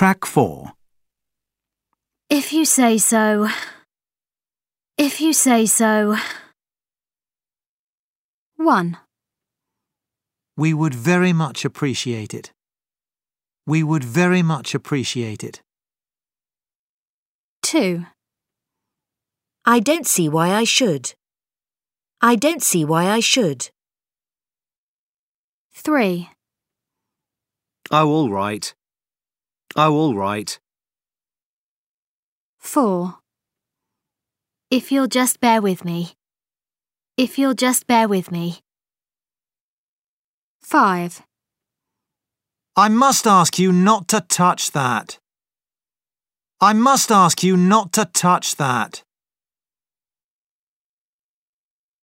Track 4. If you say so. If you say so. 1, We would very much appreciate it. We would very much appreciate it. 2, I don't see why I should. I don't see why I should. 3, Oh, all right. Oh, all right. 4. If you'll just bear with me. If you'll just bear with me. 5, I must ask you not to touch that. I must ask you not to touch that.